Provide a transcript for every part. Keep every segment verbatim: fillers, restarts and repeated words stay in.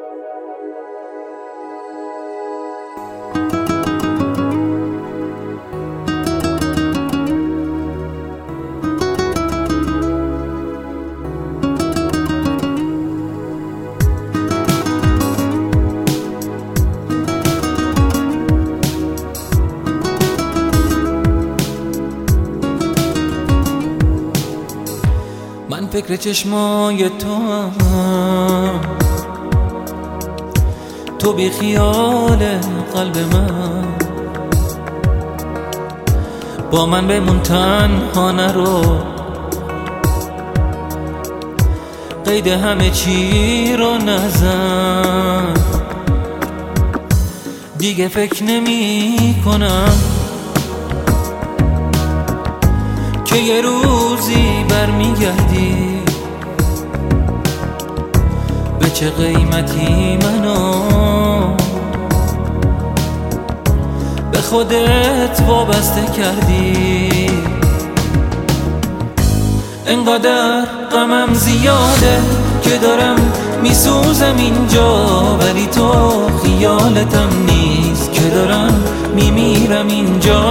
من فکر چشمای تو هم، تو بی خیال قلب من. با من بمون تنها نرو، قید همه چی رو نزن. دیگه فکر نمی کنم که یه روزی برمیگردی. به چه قیمتی منو به خودت وابسته کردی. انقدر غمم زیاده که دارم میسوزم اینجا، ولی تو خیالتم نیست که دارم میمیرم اینجا.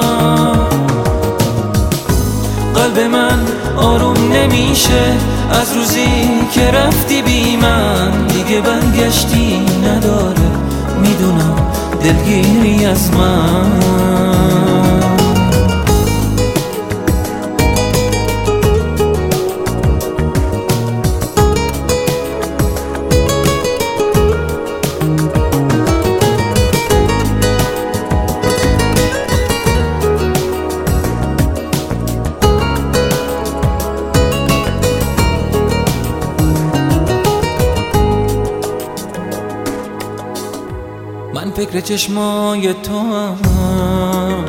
قلب من آروم نمیشه از روزی که رفتی بی من. دیگه برگشتی نداره، میدونم دلگیری از من. من فکر چشمای تو هم،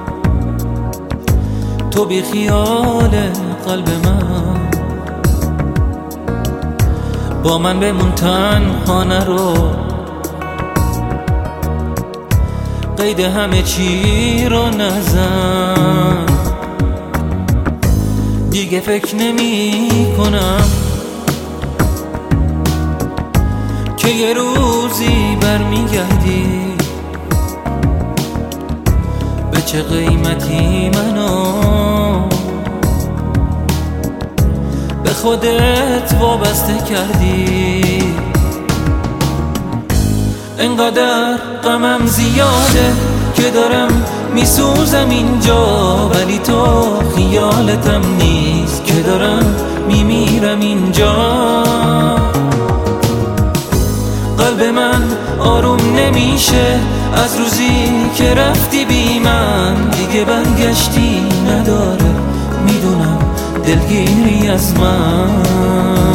تو بی خیال قلب من. با من بمون تنها نرو، قید همه چی رو نزن. دیگه فکر نمی کنم که یه روزی برمیگردی. به چه قیمتی منو به خودت وابسته کردی. انقدر غمم زیاده که دارم میسوزم اینجا، ولی تو خیالتم نیست که دارم میمیرم اینجا. قلب من آروم نمیشه از روزی که رفتی بی من. دیگه برگشتی نداره، میدونم دلگیری از من.